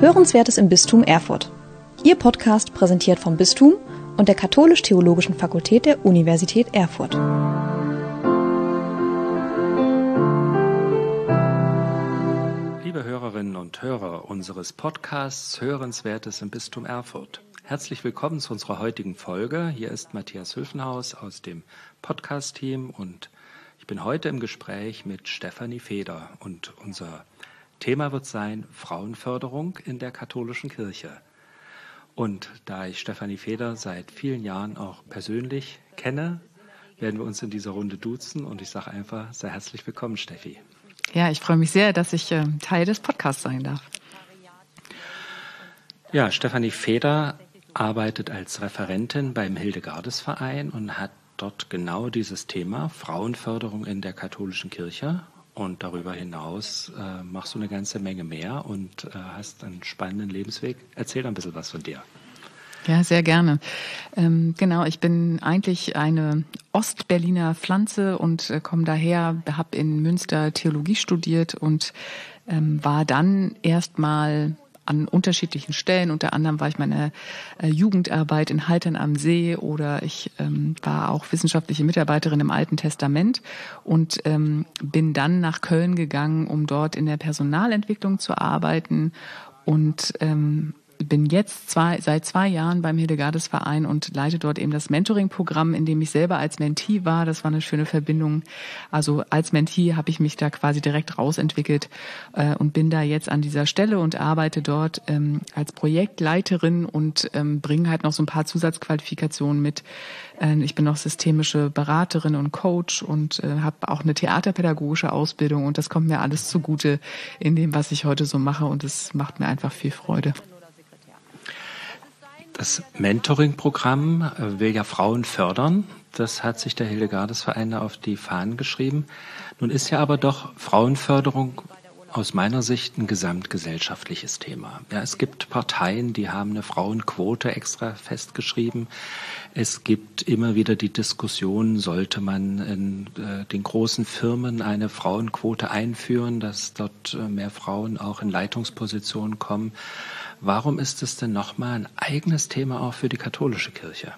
Hörenswertes im Bistum Erfurt. Ihr Podcast präsentiert vom Bistum und der Katholisch-Theologischen Fakultät der Universität Erfurt. Liebe Hörerinnen und Hörer unseres Podcasts Hörenswertes im Bistum Erfurt. Herzlich willkommen zu unserer heutigen Folge. Hier ist Matthias Hülfenhaus aus dem Podcast-Team und ich bin heute im Gespräch mit Stefanie Feder und unser Thema wird sein Frauenförderung in der katholischen Kirche. Und da ich Stefanie Feder seit vielen Jahren auch persönlich kenne, werden wir uns in dieser Runde duzen und ich sage einfach, sei herzlich willkommen, Steffi. Ja, ich freue mich sehr, dass ich Teil des Podcasts sein darf. Ja, Stefanie Feder arbeitet als Referentin beim Hildegardesverein und hat dort genau dieses Thema Frauenförderung in der katholischen Kirche. Und darüber hinaus machst du eine ganze Menge mehr und hast einen spannenden Lebensweg. Erzähl ein bisschen was von dir. Ja, sehr gerne. Genau, ich bin eigentlich eine Ostberliner Pflanze und komme daher, habe in Münster Theologie studiert und war dann erstmal an unterschiedlichen Stellen. Unter anderem war ich meine Jugendarbeit in Haltern am See oder ich war auch wissenschaftliche Mitarbeiterin im Alten Testament und bin dann nach Köln gegangen, um dort in der Personalentwicklung zu arbeiten und bin jetzt seit 2 Jahren beim Hildegardesverein und leite dort eben das Mentoring-Programm, in dem ich selber als Mentee war. Das war eine schöne Verbindung. Also als Mentee habe ich mich da quasi direkt rausentwickelt und bin da jetzt an dieser Stelle und arbeite dort als Projektleiterin und bringe halt noch so ein paar Zusatzqualifikationen mit. Ich bin noch systemische Beraterin und Coach und habe auch eine theaterpädagogische Ausbildung und das kommt mir alles zugute in dem, was ich heute so mache und es macht mir einfach viel Freude. Das Mentoring-Programm will ja Frauen fördern. Das hat sich der Hildegardesverein auf die Fahnen geschrieben. Nun ist ja aber doch Frauenförderung aus meiner Sicht ein gesamtgesellschaftliches Thema. Ja, es gibt Parteien, die haben eine Frauenquote extra festgeschrieben. Es gibt immer wieder die Diskussion, sollte man in den großen Firmen eine Frauenquote einführen, dass dort mehr Frauen auch in Leitungspositionen kommen. Warum ist es denn nochmal ein eigenes Thema auch für die katholische Kirche?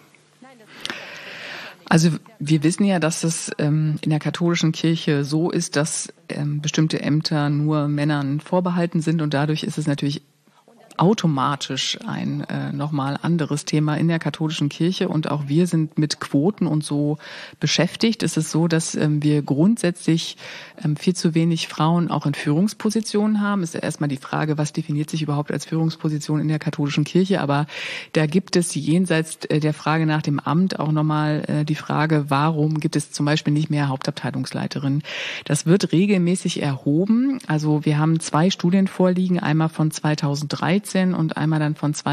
Also wir wissen ja, dass es in der katholischen Kirche so ist, dass bestimmte Ämter nur Männern vorbehalten sind und dadurch ist es natürlich automatisch ein nochmal anderes Thema in der katholischen Kirche und auch wir sind mit Quoten und so beschäftigt. Es ist so, dass wir grundsätzlich viel zu wenig Frauen auch in Führungspositionen haben. Es ist erstmal die Frage, was definiert sich überhaupt als Führungsposition in der katholischen Kirche, aber da gibt es jenseits der Frage nach dem Amt auch nochmal die Frage, warum gibt es zum Beispiel nicht mehr Hauptabteilungsleiterinnen? Das wird regelmäßig erhoben. Also wir haben 2 Studien vorliegen, einmal von 2013 und einmal dann von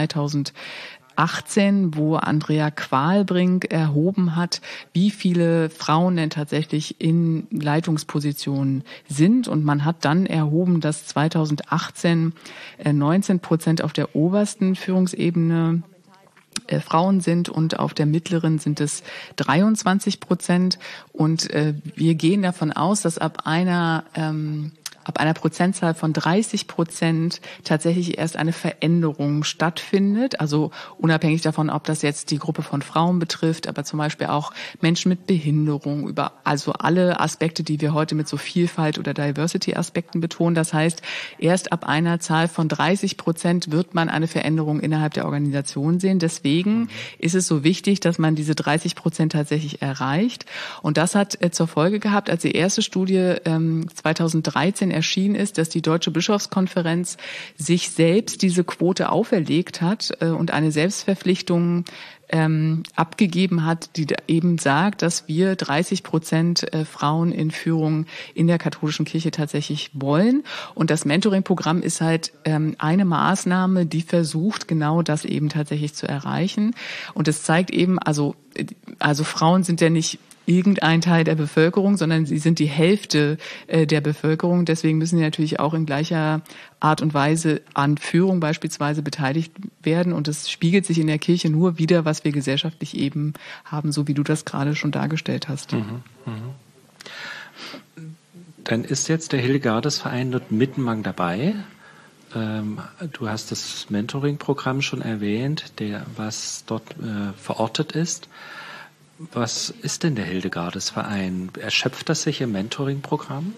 2018, wo Andrea Qualbrink erhoben hat, wie viele Frauen denn tatsächlich in Leitungspositionen sind. Und man hat dann erhoben, dass 2018 19% auf der obersten Führungsebene Frauen sind und auf der mittleren sind es 23%. Und wir gehen davon aus, dass ab einer Prozentzahl von 30% tatsächlich erst eine Veränderung stattfindet. Also unabhängig davon, ob das jetzt die Gruppe von Frauen betrifft, aber zum Beispiel auch Menschen mit Behinderung, also alle Aspekte, die wir heute mit so Vielfalt oder Diversity-Aspekten betonen. Das heißt, erst ab einer Zahl von 30% wird man eine Veränderung innerhalb der Organisation sehen. Deswegen ist es so wichtig, dass man diese 30% tatsächlich erreicht. Und das hat zur Folge gehabt, als die erste Studie 2013 erschienen ist, dass die Deutsche Bischofskonferenz sich selbst diese Quote auferlegt hat und eine Selbstverpflichtung abgegeben hat, die eben sagt, dass wir 30% Frauen in Führung in der katholischen Kirche tatsächlich wollen. Und das Mentoring-Programm ist halt eine Maßnahme, die versucht, genau das eben tatsächlich zu erreichen. Und es zeigt eben, also Frauen sind ja nicht irgendein Teil der Bevölkerung, sondern sie sind die Hälfte der Bevölkerung. Deswegen müssen sie natürlich auch in gleicher Art und Weise an Führung beispielsweise beteiligt werden. Und es spiegelt sich in der Kirche nur wider, was wir gesellschaftlich eben haben, so wie du das gerade schon dargestellt hast. Dann ist jetzt der Hildegardesverein dort mittenlang dabei. Du hast das Mentoring-Programm schon erwähnt, was dort verortet ist. Was ist denn der Hildegardes-Verein? Erschöpft das sich im Mentoring-Programm?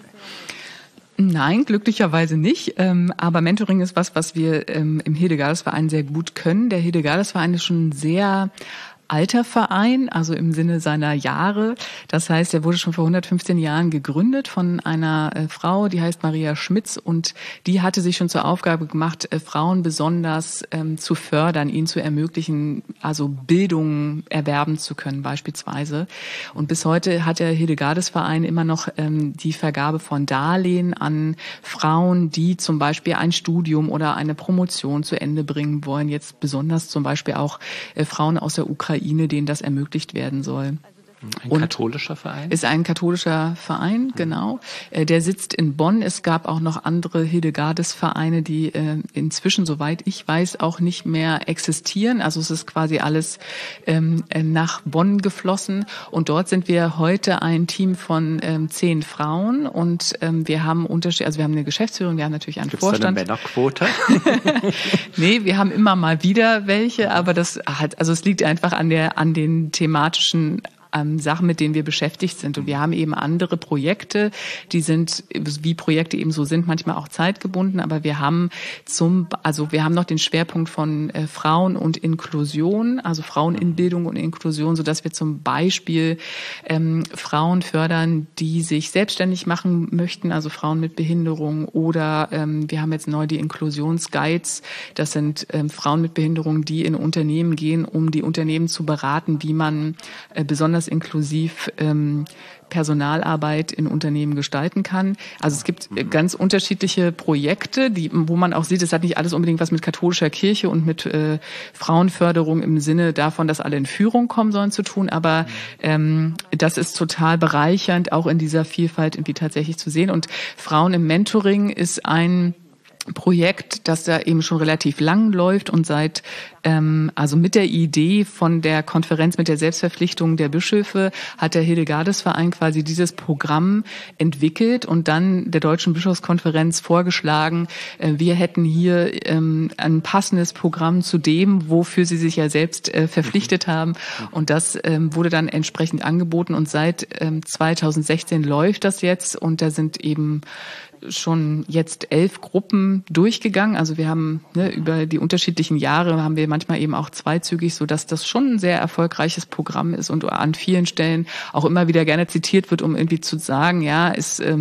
Nein, glücklicherweise nicht. Aber Mentoring ist was wir im Hildegardes-Verein sehr gut können. Der Hildegardes-Verein ist schon ein sehr alter Verein, also im Sinne seiner Jahre. Das heißt, er wurde schon vor 115 Jahren gegründet von einer Frau, die heißt Maria Schmitz, und die hatte sich schon zur Aufgabe gemacht, Frauen besonders zu fördern, ihnen zu ermöglichen, also Bildung erwerben zu können beispielsweise. Und bis heute hat der Hildegardes-Verein immer noch die Vergabe von Darlehen an Frauen, die zum Beispiel ein Studium oder eine Promotion zu Ende bringen wollen. Jetzt besonders zum Beispiel auch Frauen aus der Ukraine, denen das ermöglicht werden soll. Ein katholischer Verein? Ist ein katholischer Verein, genau. Der sitzt in Bonn. Es gab auch noch andere Hildegardes-Vereine, die inzwischen, soweit ich weiß, auch nicht mehr existieren. Also es ist quasi alles nach Bonn geflossen. Und dort sind wir heute ein Team von 10 Frauen. Und wir haben also wir haben eine Geschäftsführung, wir haben natürlich einen Vorstand. Gibt's da eine Männerquote? Nee, wir haben immer mal wieder welche, aber es liegt einfach an den thematischen Sachen, mit denen wir beschäftigt sind. Und wir haben eben andere Projekte, die sind, wie Projekte eben so sind, manchmal auch zeitgebunden, aber wir haben noch den Schwerpunkt von Frauen und Inklusion, also Frauen in Bildung und Inklusion, sodass wir zum Beispiel Frauen fördern, die sich selbstständig machen möchten, also Frauen mit Behinderung, oder wir haben jetzt neu die Inklusionsguides. Das sind Frauen mit Behinderung, die in Unternehmen gehen, um die Unternehmen zu beraten, wie man besonders inklusiv Personalarbeit in Unternehmen gestalten kann. Also es gibt ganz unterschiedliche Projekte, wo man auch sieht, es hat nicht alles unbedingt was mit katholischer Kirche und mit Frauenförderung im Sinne davon, dass alle in Führung kommen sollen, zu tun. Aber das ist total bereichernd, auch in dieser Vielfalt irgendwie tatsächlich zu sehen. Und Frauen im Mentoring ist ein Projekt, das da eben schon relativ lang läuft und also mit der Idee von der Konferenz mit der Selbstverpflichtung der Bischöfe hat der Hildegardes-Verein quasi dieses Programm entwickelt und dann der Deutschen Bischofskonferenz vorgeschlagen, wir hätten hier ein passendes Programm zu dem, wofür sie sich ja selbst verpflichtet haben, und das wurde dann entsprechend angeboten, und seit 2016 läuft das jetzt, und da sind eben schon jetzt 11 Gruppen durchgegangen. Also wir haben über die unterschiedlichen Jahre haben wir manchmal eben auch zweizügig, so dass das schon ein sehr erfolgreiches Programm ist und an vielen Stellen auch immer wieder gerne zitiert wird, um irgendwie zu sagen, ja,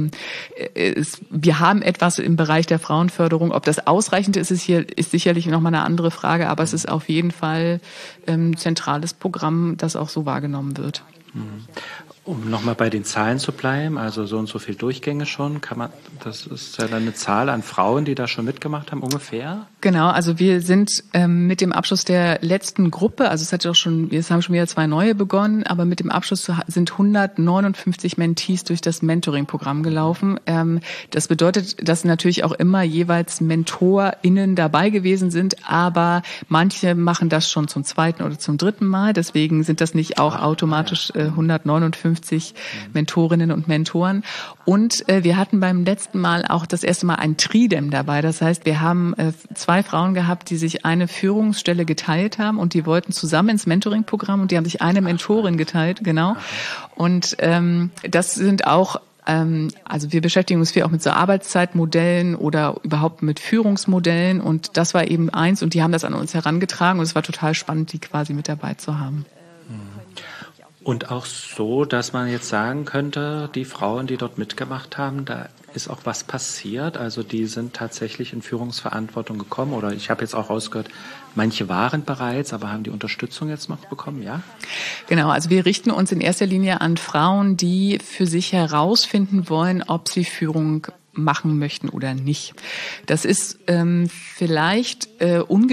wir haben etwas im Bereich der Frauenförderung. Ob das ausreichend ist sicherlich nochmal eine andere Frage, aber es ist auf jeden Fall ein zentrales Programm, das auch so wahrgenommen wird. Um nochmal bei den Zahlen zu bleiben, also so und so viel Durchgänge schon, das ist ja dann eine Zahl an Frauen, die da schon mitgemacht haben, ungefähr? Genau, also wir sind mit dem Abschluss der letzten Gruppe, also es haben schon wieder 2 neue begonnen, aber mit dem Abschluss sind 159 Mentees durch das Mentoring-Programm gelaufen. Das bedeutet, dass natürlich auch immer jeweils MentorInnen dabei gewesen sind, aber manche machen das schon zum 2. oder zum 3. Mal, deswegen sind das nicht auch automatisch 159 Mentorinnen und Mentoren. Und wir hatten beim letzten Mal auch das erste Mal ein Tridem dabei. Das heißt, wir haben 2 Frauen gehabt, die sich eine Führungsstelle geteilt haben, und die wollten zusammen ins Mentoring-Programm, und die haben sich eine Mentorin geteilt, genau. Und das sind auch also wir beschäftigen uns viel auch mit so Arbeitszeitmodellen oder überhaupt mit Führungsmodellen, und das war eben eins, und die haben das an uns herangetragen, und es war total spannend, die quasi mit dabei zu haben. Und auch so, dass man jetzt sagen könnte, die Frauen, die dort mitgemacht haben, da ist auch was passiert. Also die sind tatsächlich in Führungsverantwortung gekommen, oder ich habe jetzt auch rausgehört, manche waren bereits, aber haben die Unterstützung jetzt noch bekommen, ja? Genau, also wir richten uns in erster Linie an Frauen, die für sich herausfinden wollen, ob sie Führung machen möchten oder nicht. Das ist vielleicht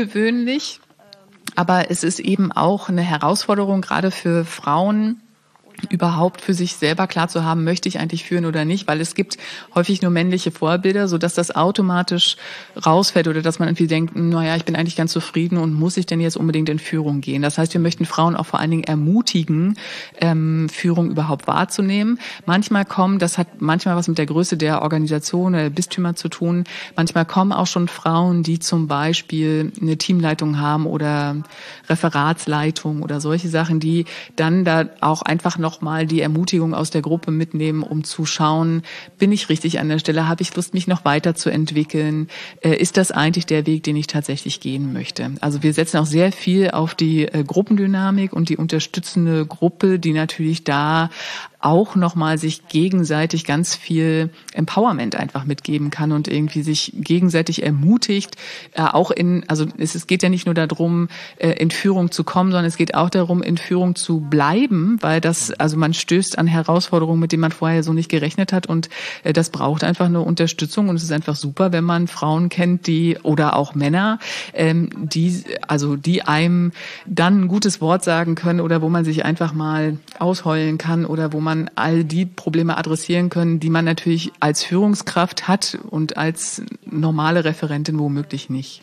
ungewöhnlich, aber es ist eben auch eine Herausforderung, gerade für Frauen, überhaupt für sich selber klar zu haben, möchte ich eigentlich führen oder nicht, weil es gibt häufig nur männliche Vorbilder, sodass das automatisch rausfällt oder dass man irgendwie denkt, naja, ich bin eigentlich ganz zufrieden und muss ich denn jetzt unbedingt in Führung gehen? Das heißt, wir möchten Frauen auch vor allen Dingen ermutigen, Führung überhaupt wahrzunehmen. Manchmal das hat manchmal was mit der Größe der Organisation oder der Bistümer zu tun. Manchmal kommen auch schon Frauen, die zum Beispiel eine Teamleitung haben oder Referatsleitung oder solche Sachen, die dann da auch einfach nochmal die Ermutigung aus der Gruppe mitnehmen, um zu schauen, bin ich richtig an der Stelle, habe ich Lust, mich noch weiterzuentwickeln, ist das eigentlich der Weg, den ich tatsächlich gehen möchte. Also wir setzen auch sehr viel auf die Gruppendynamik und die unterstützende Gruppe, die natürlich da auch nochmal sich gegenseitig ganz viel Empowerment einfach mitgeben kann und irgendwie sich gegenseitig ermutigt, es geht ja nicht nur darum, in Führung zu kommen, sondern es geht auch darum, in Führung zu bleiben, weil man stößt an Herausforderungen, mit denen man vorher so nicht gerechnet hat und das braucht einfach eine Unterstützung und es ist einfach super, wenn man Frauen kennt, oder auch Männer, die einem dann ein gutes Wort sagen können oder wo man sich einfach mal ausheulen kann oder wo man all die Probleme adressieren können, die man natürlich als Führungskraft hat und als normale Referentin womöglich nicht.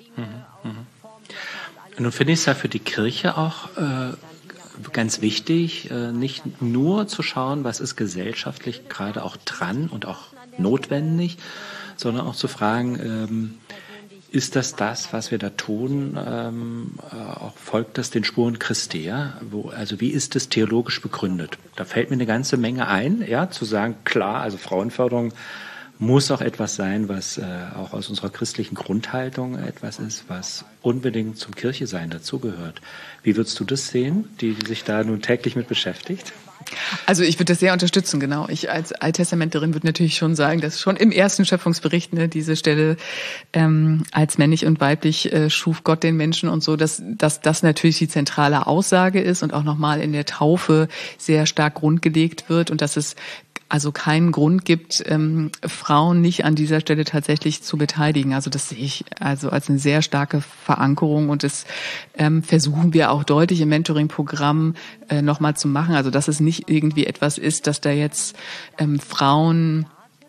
Nun finde ich es ja für die Kirche auch ganz wichtig, nicht nur zu schauen, was ist gesellschaftlich gerade auch dran und auch notwendig, sondern auch zu fragen, ist das, was wir da tun, auch folgt das den Spuren Christi? Ja? Also wie ist das theologisch begründet? Da fällt mir eine ganze Menge ein, ja, zu sagen, klar, also Frauenförderung muss auch etwas sein, was auch aus unserer christlichen Grundhaltung etwas ist, was unbedingt zum Kirchesein dazugehört. Wie würdest du das sehen, die sich da nun täglich mit beschäftigt? Also ich würde das sehr unterstützen, genau. Ich als Alttestamenterin würde natürlich schon sagen, dass schon im ersten Schöpfungsbericht diese Stelle als männlich und weiblich schuf Gott den Menschen und so, dass das natürlich die zentrale Aussage ist und auch nochmal in der Taufe sehr stark grundgelegt wird und dass es also keinen Grund gibt, Frauen nicht an dieser Stelle tatsächlich zu beteiligen. Also das sehe ich also als eine sehr starke Verankerung und das versuchen wir auch deutlich im Mentoring-Programm nochmal zu machen. Also dass es nicht irgendwie etwas ist, dass da jetzt Frauen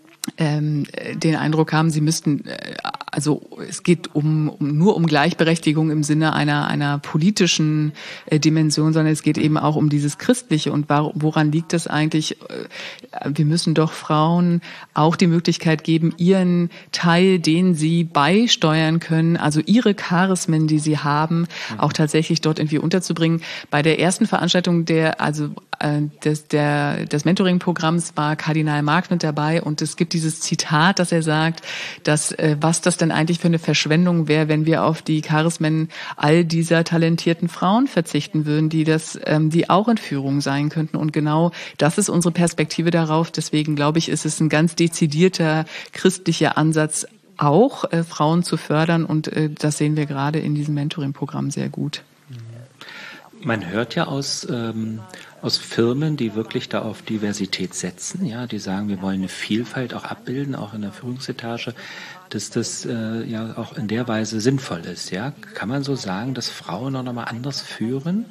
den Eindruck haben, sie müssten, also es geht nur um Gleichberechtigung im Sinne einer politischen Dimension, sondern es geht eben auch um dieses Christliche. Und woran liegt das eigentlich? Wir müssen doch Frauen auch die Möglichkeit geben, ihren Teil, den sie beisteuern können, also ihre Charismen, die sie haben, auch tatsächlich dort irgendwie unterzubringen. Bei der ersten Veranstaltung des Mentoring-Programms war Kardinal Marx mit dabei und es gibt dieses Zitat, dass er sagt, dass was das denn eigentlich für eine Verschwendung wäre, wenn wir auf die Charismen all dieser talentierten Frauen verzichten würden, die auch in Führung sein könnten. Und genau das ist unsere Perspektive darauf. Deswegen glaube ich, ist es ein ganz dezidierter christlicher Ansatz, auch Frauen zu fördern und das sehen wir gerade in diesem Mentoring-Programm sehr gut. Man hört ja aus Firmen, die wirklich da auf Diversität setzen, ja, die sagen, wir wollen eine Vielfalt auch abbilden, auch in der Führungsetage, dass das ja auch in der Weise sinnvoll ist, ja. Kann man so sagen, dass Frauen auch nochmal anders führen?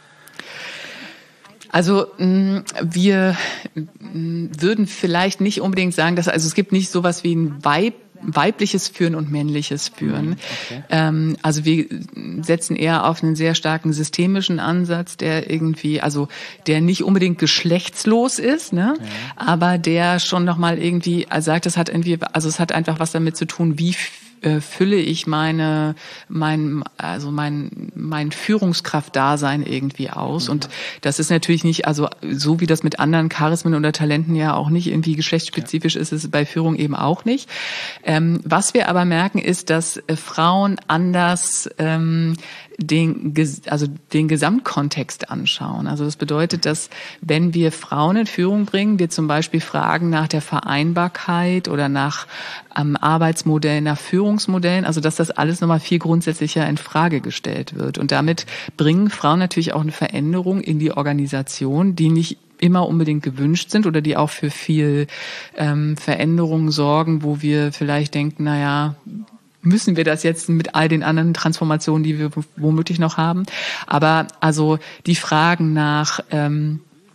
Also wir würden vielleicht nicht unbedingt sagen, dass es gibt nicht sowas wie ein weibliches Führen und männliches Führen. Okay. Also wir setzen eher auf einen sehr starken systemischen Ansatz, der nicht unbedingt geschlechtslos ist, ne? Ja. Aber der schon nochmal irgendwie sagt, es hat einfach was damit zu tun, wie fülle ich mein Führungskraftdasein irgendwie aus. Und das ist natürlich nicht, also so wie das mit anderen Charismen oder Talenten ja auch nicht irgendwie geschlechtsspezifisch ist, ist es bei Führung eben auch nicht. Was wir aber merken, ist, dass Frauen anders den Gesamtkontext anschauen. Also das bedeutet, dass wenn wir Frauen in Führung bringen, wir zum Beispiel fragen nach der Vereinbarkeit oder nach Arbeitsmodellen, nach Führungsmodellen, also dass das alles nochmal viel grundsätzlicher in Frage gestellt wird. Und damit bringen Frauen natürlich auch eine Veränderung in die Organisation, die nicht immer unbedingt gewünscht sind oder die auch für viel Veränderungen sorgen, wo wir vielleicht denken, müssen wir das jetzt mit all den anderen Transformationen, die wir womöglich noch haben. Aber also die Fragen nach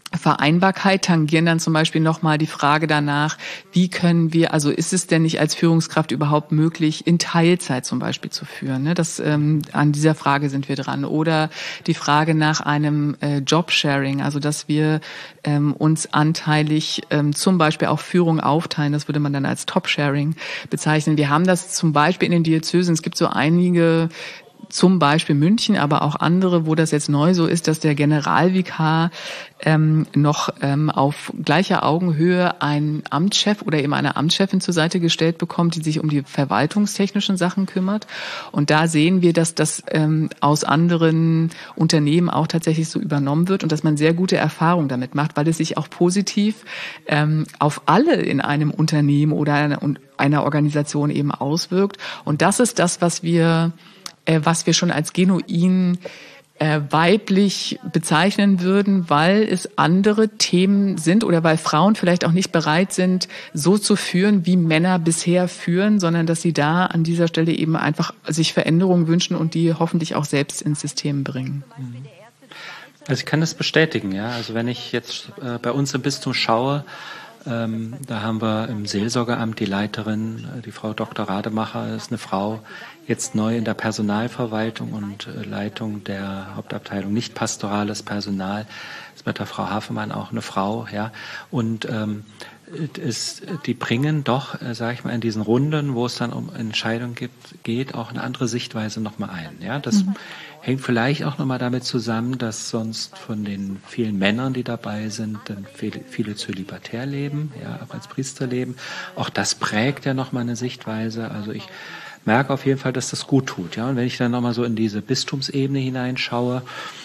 Vereinbarkeit tangieren dann zum Beispiel nochmal die Frage danach, wie können wir, also ist es denn nicht als Führungskraft überhaupt möglich, in Teilzeit zum Beispiel zu führen? Ne? An dieser Frage sind wir dran. Oder die Frage nach einem Jobsharing, also dass wir uns anteilig zum Beispiel auch Führung aufteilen. Das würde man dann als Top-Sharing bezeichnen. Wir haben das zum Beispiel in den Diözesen. Es gibt so einige, zum Beispiel München, aber auch andere, wo das jetzt neu so ist, dass der Generalvikar noch auf gleicher Augenhöhe einen Amtschef oder eben eine Amtschefin zur Seite gestellt bekommt, die sich um die verwaltungstechnischen Sachen kümmert. Und da sehen wir, dass das aus anderen Unternehmen auch tatsächlich so übernommen wird und dass man sehr gute Erfahrungen damit macht, weil es sich auch positiv auf alle in einem Unternehmen oder einer Organisation eben auswirkt. Und das ist das, was wir schon als genuin weiblich bezeichnen würden, weil es andere Themen sind oder weil Frauen vielleicht auch nicht bereit sind, so zu führen, wie Männer bisher führen, sondern dass sie da an dieser Stelle eben einfach sich Veränderungen wünschen und die hoffentlich auch selbst ins System bringen. Also ich kann das bestätigen, ja. Also wenn ich jetzt bei uns im Bistum schaue, da haben wir im Seelsorgeamt die Leiterin, die Frau Dr. Rademacher, ist eine Frau, jetzt neu in der Personalverwaltung und Leitung der Hauptabteilung nicht pastorales Personal, ist mit der Frau Hafemann auch eine Frau, ja. Und die bringen doch, sage ich mal, in diesen Runden, wo es dann um Entscheidungen geht, auch eine andere Sichtweise nochmal ein. Ja, das hängt vielleicht auch nochmal damit zusammen, dass sonst von den vielen Männern, die dabei sind, dann viele zölibatär leben, ja, auch als Priester leben. Auch das prägt ja nochmal eine Sichtweise. Also ich merke auf jeden Fall, dass das gut tut. Ja, und wenn ich dann nochmal so in diese Bistumsebene hineinschaue,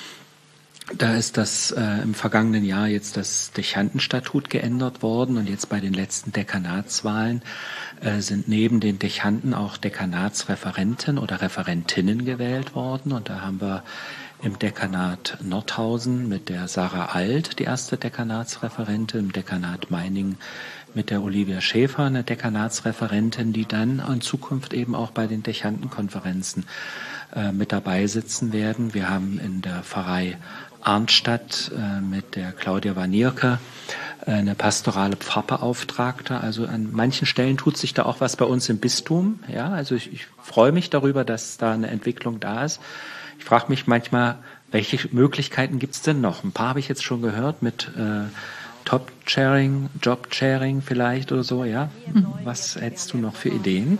da ist das im vergangenen Jahr jetzt das Dechantenstatut geändert worden und jetzt bei den letzten Dekanatswahlen sind neben den Dechanten auch Dekanatsreferenten oder Referentinnen gewählt worden. Und da haben wir im Dekanat Nordhausen mit der Sarah Alt die erste Dekanatsreferentin, im Dekanat Meiningen mit der Olivia Schäfer eine Dekanatsreferentin, die dann in Zukunft eben auch bei den Dechantenkonferenzen mit dabei sitzen werden. Wir haben in der Pfarrei Arnstadt mit der Claudia Wanierke eine pastorale Pfarrbeauftragte. Also an manchen Stellen tut sich da auch was bei uns im Bistum. Ja, also ich freue mich darüber, dass da eine Entwicklung da ist. Ich frage mich manchmal, welche Möglichkeiten gibt es denn noch? Ein paar habe ich jetzt schon gehört mit Top-Sharing, Job-Sharing vielleicht oder so. Ja, was hättest du noch für Ideen?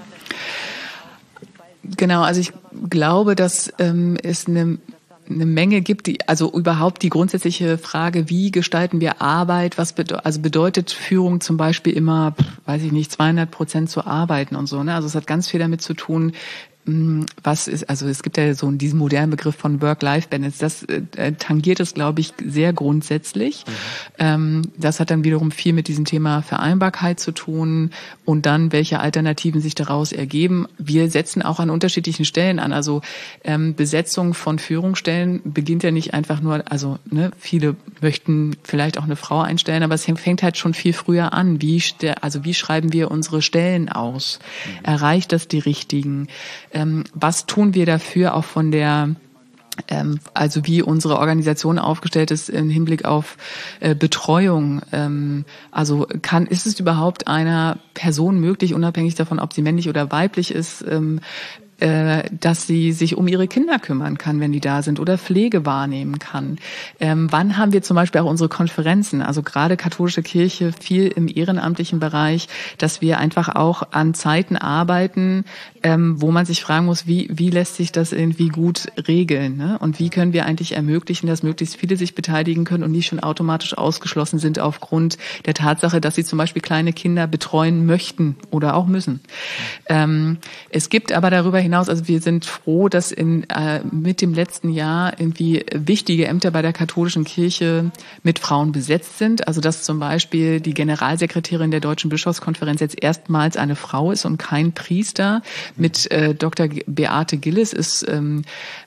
Genau, also ich glaube, dass es eine Menge gibt, also überhaupt die grundsätzliche Frage, wie gestalten wir Arbeit, bedeutet Führung zum Beispiel immer, 200% zu arbeiten und so, ne? Also es hat ganz viel damit zu tun, es gibt ja so diesen modernen Begriff von Work-Life-Balance, das tangiert es, glaube ich, sehr grundsätzlich. Das hat dann wiederum viel mit diesem Thema Vereinbarkeit zu tun und dann, welche Alternativen sich daraus ergeben. Wir setzen auch an unterschiedlichen Stellen an, also Besetzung von Führungsstellen beginnt ja nicht einfach nur, viele möchten vielleicht auch eine Frau einstellen, aber es fängt halt schon viel früher an. Wie schreiben wir unsere Stellen aus? Erreicht das die richtigen? Was tun wir dafür auch von der, wie unsere Organisation aufgestellt ist im Hinblick auf Betreuung? Ist es überhaupt einer Person möglich, unabhängig davon, ob sie männlich oder weiblich ist, dass sie sich um ihre Kinder kümmern kann, wenn die da sind, oder Pflege wahrnehmen kann. Wann haben wir zum Beispiel auch unsere Konferenzen, also gerade katholische Kirche viel im ehrenamtlichen Bereich, dass wir einfach auch an Zeiten arbeiten, wo man sich fragen muss, wie lässt sich das irgendwie gut regeln, ne? Und wie können wir eigentlich ermöglichen, dass möglichst viele sich beteiligen können und nicht schon automatisch ausgeschlossen sind aufgrund der Tatsache, dass sie zum Beispiel kleine Kinder betreuen möchten oder auch müssen. Es gibt aber darüber hinaus, also wir sind froh, dass mit dem letzten Jahr irgendwie wichtige Ämter bei der katholischen Kirche mit Frauen besetzt sind. Also dass zum Beispiel die Generalsekretärin der Deutschen Bischofskonferenz jetzt erstmals eine Frau ist und kein Priester. Mit Dr. Beate Gillis ist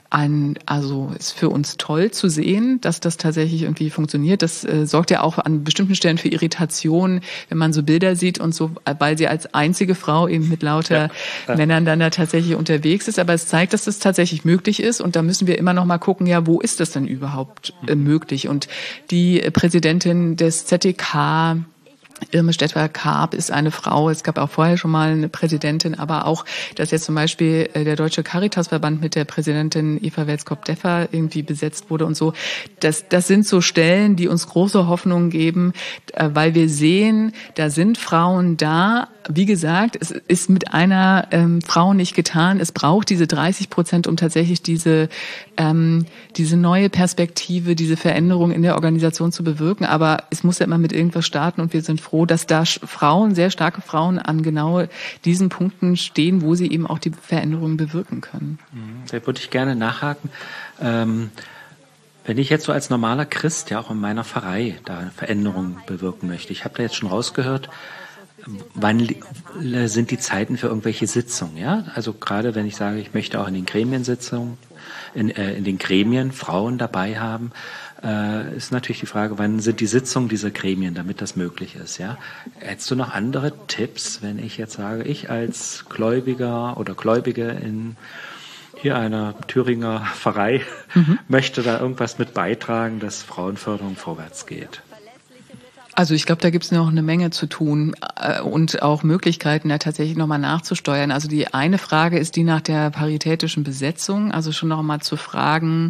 ist für uns toll zu sehen, dass das tatsächlich irgendwie funktioniert. Das sorgt ja auch an bestimmten Stellen für Irritation, wenn man so Bilder sieht und so, weil sie als einzige Frau eben mit lauter Männern dann da tatsächlich unterwegs ist. Aber es zeigt, dass das tatsächlich möglich ist. Und da müssen wir immer noch mal gucken, ja, wo ist das denn überhaupt möglich? Und die Präsidentin des ZDK, Irme Stettwer-Karp, ist eine Frau. Es gab auch vorher schon mal eine Präsidentin, aber auch, dass jetzt zum Beispiel der Deutsche Caritasverband mit der Präsidentin Eva Welskop-Deffer irgendwie besetzt wurde und so. Das sind so Stellen, die uns große Hoffnung geben, weil wir sehen, da sind Frauen da. Wie gesagt, es ist mit einer Frau nicht getan. Es braucht diese 30%, um tatsächlich diese neue Perspektive, diese Veränderung in der Organisation zu bewirken. Aber es muss ja immer mit irgendwas starten und wir sind froh, dass da Frauen, sehr starke Frauen an genau diesen Punkten stehen, wo sie eben auch die Veränderungen bewirken können. Da würde ich gerne nachhaken. Wenn ich jetzt so als normaler Christ ja auch in meiner Pfarrei da Veränderungen bewirken möchte, ich habe da jetzt schon rausgehört, wann sind die Zeiten für irgendwelche Sitzungen? Ja, also gerade wenn ich sage, ich möchte auch in den Gremiensitzungen, in den Gremien Frauen dabei haben, ist natürlich die Frage, wann sind die Sitzungen dieser Gremien, damit das möglich ist. Ja, hättest du noch andere Tipps, wenn ich jetzt sage, ich als Gläubiger oder Gläubige in hier einer Thüringer Pfarrei möchte da irgendwas mit beitragen, dass Frauenförderung vorwärts geht? Also ich glaube, da gibt es noch eine Menge zu tun und auch Möglichkeiten, da tatsächlich nochmal nachzusteuern. Also die eine Frage ist die nach der paritätischen Besetzung, also schon nochmal zu fragen,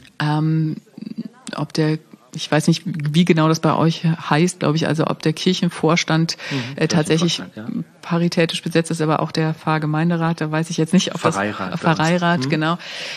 ob ich weiß nicht, wie genau das bei euch heißt, glaube ich, also ob der Kirchenvorstand tatsächlich paritätisch besetzt ist, aber auch der Pfarrgemeinderat, da weiß ich jetzt nicht, ob Pfarreirat, genau,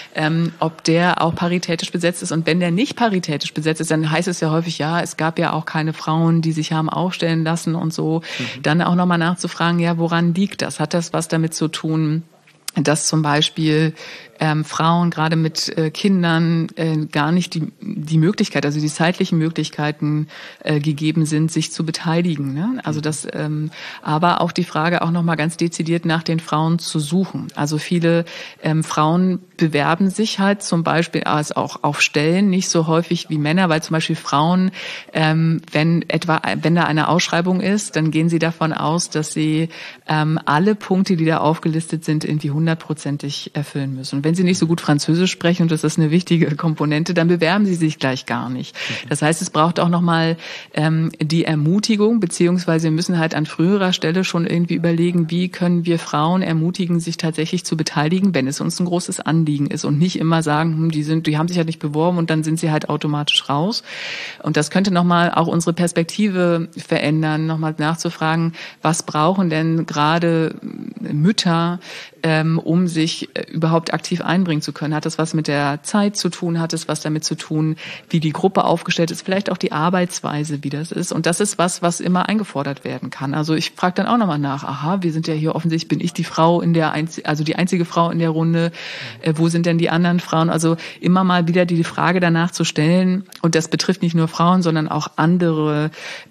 ob der auch paritätisch besetzt ist. Und wenn der nicht paritätisch besetzt ist, dann heißt es ja häufig, ja, es gab ja auch keine Frauen, die sich haben aufstellen lassen und so. Dann auch nochmal nachzufragen, ja, woran liegt das? Hat das was damit zu tun, dass zum Beispiel Frauen gerade mit Kindern gar nicht die Möglichkeit, also die zeitlichen Möglichkeiten gegeben sind, sich zu beteiligen. Ne? Also das, aber auch die Frage auch nochmal ganz dezidiert nach den Frauen zu suchen. Also viele Frauen bewerben sich halt zum Beispiel auch auf Stellen nicht so häufig wie Männer, weil zum Beispiel Frauen, wenn da eine Ausschreibung ist, dann gehen sie davon aus, dass sie alle Punkte, die da aufgelistet sind, irgendwie 100%ig erfüllen müssen. Und wenn sie nicht so gut Französisch sprechen, und das ist eine wichtige Komponente, dann bewerben sie sich gleich gar nicht. Das heißt, es braucht auch nochmal die Ermutigung, beziehungsweise wir müssen halt an früherer Stelle schon irgendwie überlegen, wie können wir Frauen ermutigen, sich tatsächlich zu beteiligen, wenn es uns ein großes Anliegen ist und nicht immer sagen, die haben sich halt nicht beworben und dann sind sie halt automatisch raus. Und das könnte nochmal auch unsere Perspektive verändern, nochmal nachzufragen, was brauchen denn gerade Mütter, um sich überhaupt aktiv einbringen zu können. Hat das was mit der Zeit zu tun? Hat es was damit zu tun, wie die Gruppe aufgestellt ist? Vielleicht auch die Arbeitsweise, wie das ist. Und das ist was immer eingefordert werden kann. Also ich frage dann auch nochmal nach, aha, wir sind ja hier offensichtlich, bin ich die Frau die einzige Frau in der Runde. Wo sind denn die anderen Frauen? Also immer mal wieder die Frage danach zu stellen. Und das betrifft nicht nur Frauen, sondern auch andere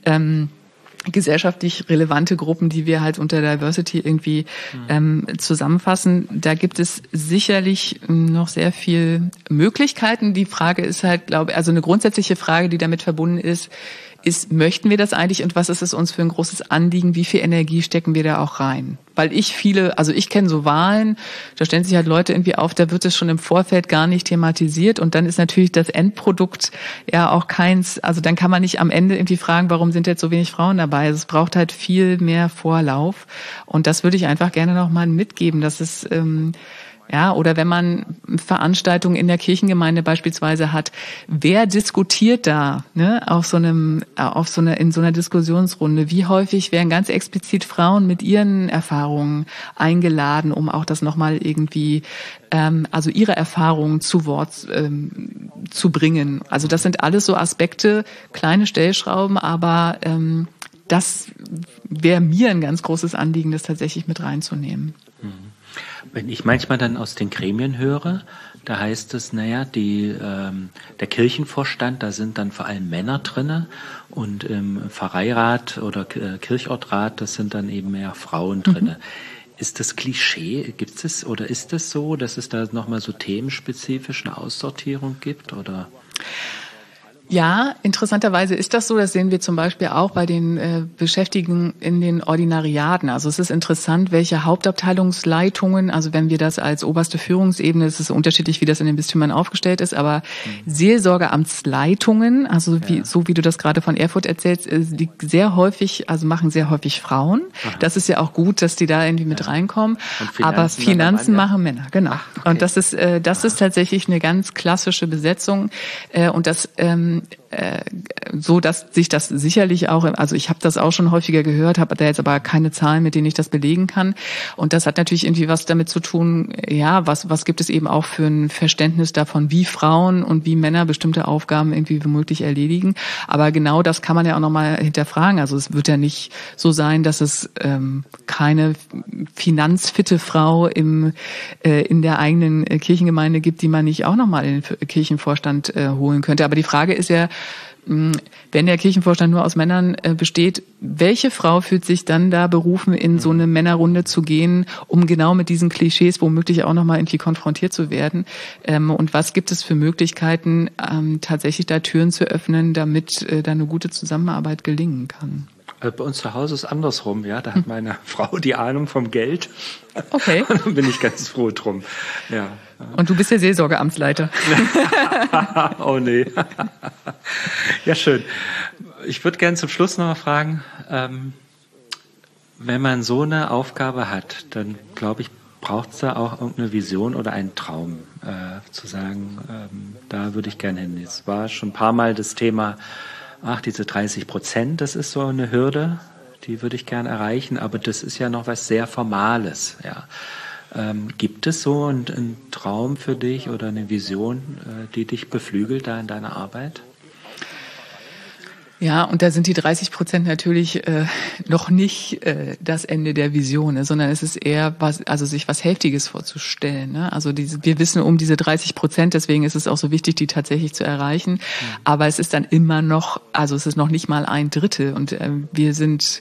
gesellschaftlich relevante Gruppen, die wir halt unter Diversity irgendwie zusammenfassen. Da gibt es sicherlich noch sehr viel Möglichkeiten. Die Frage ist halt, also eine grundsätzliche Frage, die damit verbunden ist, möchten wir das eigentlich und was ist es uns für ein großes Anliegen? Wie viel Energie stecken wir da auch rein? Weil ich kenne so Wahlen, da stellen sich halt Leute irgendwie auf, da wird es schon im Vorfeld gar nicht thematisiert und dann ist natürlich das Endprodukt ja auch keins, also dann kann man nicht am Ende irgendwie fragen, warum sind jetzt so wenig Frauen dabei? Also es braucht halt viel mehr Vorlauf und das würde ich einfach gerne nochmal mitgeben, dass es oder wenn man Veranstaltungen in der Kirchengemeinde beispielsweise hat, wer diskutiert da, ne, in so einer Diskussionsrunde? Wie häufig werden ganz explizit Frauen mit ihren Erfahrungen eingeladen, um auch das nochmal irgendwie, also ihre Erfahrungen zu Wort zu bringen? Also das sind alles so Aspekte, kleine Stellschrauben, aber das wäre mir ein ganz großes Anliegen, das tatsächlich mit reinzunehmen. Wenn ich manchmal dann aus den Gremien höre, da heißt es, der Kirchenvorstand, da sind dann vor allem Männer drinne und im Pfarreirat oder Kirchortrat, das sind dann eben mehr Frauen drinne. ist das Klischee, gibt es oder ist es so, dass es da nochmal so themenspezifisch eine Aussortierung gibt, oder? Ja, interessanterweise ist das so. Das sehen wir zum Beispiel auch bei den Beschäftigten in den Ordinariaten. Also es ist interessant, welche Hauptabteilungsleitungen, also wenn wir das als oberste Führungsebene, es ist unterschiedlich, wie das in den Bistümern aufgestellt ist, aber Seelsorgeamtsleitungen, also so wie du das gerade von Erfurt erzählst, die sehr häufig, also machen sehr häufig Frauen. Aha. Das ist ja auch gut, dass die da irgendwie mit reinkommen. Aber Finanzen machen Männer, genau. Ach, okay. Und das ist tatsächlich eine ganz klassische Besetzung und das so, dass sich das sicherlich auch, also ich habe das auch schon häufiger gehört, habe da jetzt aber keine Zahlen, mit denen ich das belegen kann. Und das hat natürlich irgendwie was damit zu tun, ja, was gibt es eben auch für ein Verständnis davon, wie Frauen und wie Männer bestimmte Aufgaben irgendwie womöglich erledigen. Aber genau das kann man ja auch nochmal hinterfragen. Also es wird ja nicht so sein, dass es keine finanzfitte Frau in der eigenen Kirchengemeinde gibt, die man nicht auch nochmal in den Kirchenvorstand holen könnte. Aber die Frage ist ja, wenn der Kirchenvorstand nur aus Männern besteht, welche Frau fühlt sich dann da berufen, in so eine Männerrunde zu gehen, um genau mit diesen Klischees womöglich auch nochmal irgendwie konfrontiert zu werden? Und was gibt es für Möglichkeiten, tatsächlich da Türen zu öffnen, damit da eine gute Zusammenarbeit gelingen kann? Bei uns zu Hause ist andersrum, ja. Da hat meine Frau die Ahnung vom Geld. Okay. Und dann bin ich ganz froh drum. Ja. Und du bist der Seelsorgeamtsleiter. Oh nee. Ja, schön. Ich würde gerne zum Schluss noch mal fragen, wenn man so eine Aufgabe hat, dann glaube ich, braucht es da auch irgendeine Vision oder einen Traum, zu sagen, da würde ich gerne hin. Jetzt war schon ein paar Mal das Thema, diese 30%, das ist so eine Hürde, die würde ich gerne erreichen, aber das ist ja noch was sehr Formales, ja. Gibt es so einen Traum für dich oder eine Vision, die dich beflügelt da in deiner Arbeit? Ja, und da sind die 30% natürlich noch nicht das Ende der Vision, sondern es ist eher sich was Hälftiges vorzustellen. Ne? Also wir wissen um diese 30%, deswegen ist es auch so wichtig, die tatsächlich zu erreichen. Aber es ist dann immer noch, also es ist noch nicht mal 1/3 und wir sind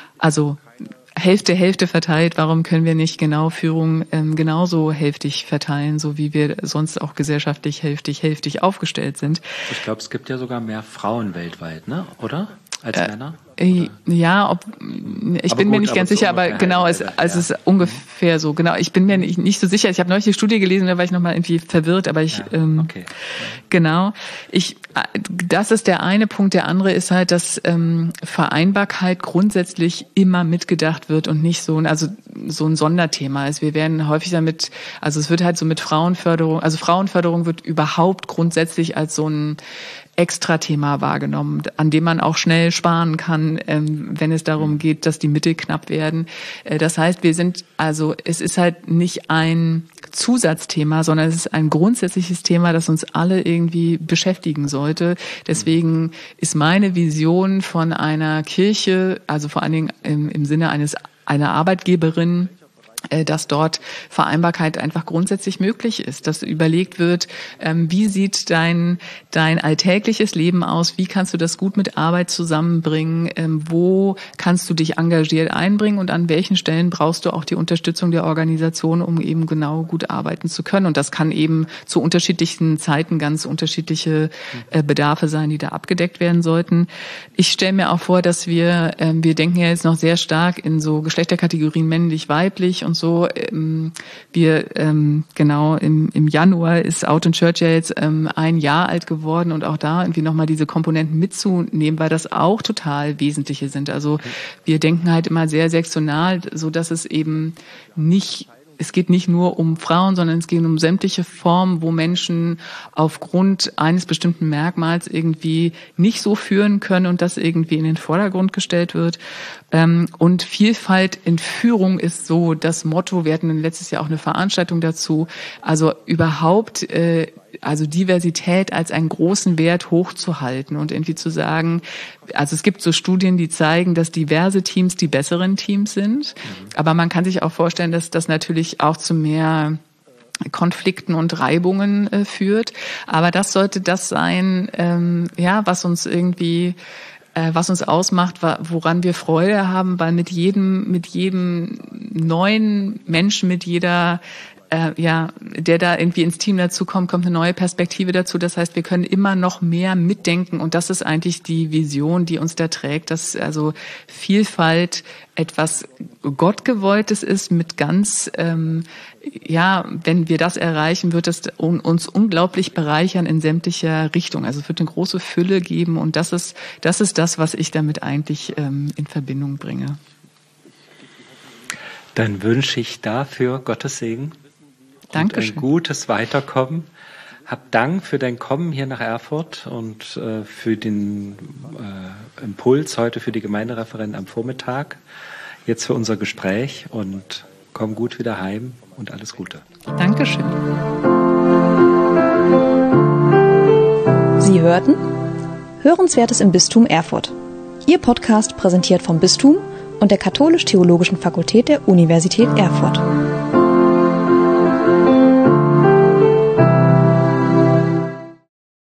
Hälfte verteilt. Warum können wir nicht genau Führung genauso hälftig verteilen, so wie wir sonst auch gesellschaftlich hälftig aufgestellt sind? Ich glaube, es gibt ja sogar mehr Frauen weltweit, ne? Oder? Als Männer? Ja, ich bin mir nicht ganz sicher, aber genau, es ist ungefähr so. Genau, ich bin mir nicht so sicher. Ich habe neulich die Studie gelesen, da war ich nochmal irgendwie verwirrt, aber okay. Genau. Das ist der eine Punkt. Der andere ist halt, dass Vereinbarkeit grundsätzlich immer mitgedacht wird und nicht so ein Sonderthema ist. Wir werden häufig damit, es wird halt so mit Frauenförderung, also Frauenförderung wird überhaupt grundsätzlich als so ein Extra-Thema wahrgenommen, an dem man auch schnell sparen kann, wenn es darum geht, dass die Mittel knapp werden. Das heißt, es ist halt nicht ein Zusatzthema, sondern es ist ein grundsätzliches Thema, das uns alle irgendwie beschäftigen sollte. Deswegen ist meine Vision von einer Kirche, also vor allen Dingen im Sinne einer Arbeitgeberin, dass dort Vereinbarkeit einfach grundsätzlich möglich ist, dass überlegt wird, wie sieht dein alltägliches Leben aus, wie kannst du das gut mit Arbeit zusammenbringen, wo kannst du dich engagiert einbringen und an welchen Stellen brauchst du auch die Unterstützung der Organisation, um eben genau gut arbeiten zu können. Und das kann eben zu unterschiedlichen Zeiten ganz unterschiedliche Bedarfe sein, die da abgedeckt werden sollten. Ich stelle mir auch vor, dass wir denken ja jetzt noch sehr stark in so Geschlechterkategorien männlich, weiblich und so. Genau, im Januar ist Out in Church ja jetzt 1 Jahr alt geworden und auch da irgendwie nochmal diese Komponenten mitzunehmen, weil das auch total wesentliche sind. Also wir denken halt immer sehr sektional, so dass es eben es geht nicht nur um Frauen, sondern es geht um sämtliche Formen, wo Menschen aufgrund eines bestimmten Merkmals irgendwie nicht so führen können und das irgendwie in den Vordergrund gestellt wird. Und Vielfalt in Führung ist so das Motto. Wir hatten letztes Jahr auch eine Veranstaltung dazu. Also überhaupt, Diversität als einen großen Wert hochzuhalten und irgendwie zu sagen, also es gibt so Studien, die zeigen, dass diverse Teams die besseren Teams sind. Aber man kann sich auch vorstellen, dass das natürlich auch zu mehr Konflikten und Reibungen führt. Aber das sollte das sein, was uns ausmacht, woran wir Freude haben, weil mit jedem neuen Menschen mit jeder der da irgendwie ins Team dazukommt, kommt eine neue Perspektive dazu. Das heißt, wir können immer noch mehr mitdenken und das ist eigentlich die Vision, die uns da trägt, dass also Vielfalt etwas Gottgewolltes ist mit ganz, wenn wir das erreichen, wird es uns unglaublich bereichern in sämtlicher Richtung. Also es wird eine große Fülle geben und das ist das, was ich damit eigentlich in Verbindung bringe. Dann wünsche ich dafür Gottes Segen. Dankeschön. Und ein gutes Weiterkommen. Hab Dank für dein Kommen hier nach Erfurt und für den Impuls heute für die Gemeindereferenten am Vormittag. Jetzt für unser Gespräch und komm gut wieder heim und alles Gute. Dankeschön. Sie hörten Hörenswertes im Bistum Erfurt. Ihr Podcast präsentiert vom Bistum und der Katholisch-Theologischen Fakultät der Universität Erfurt.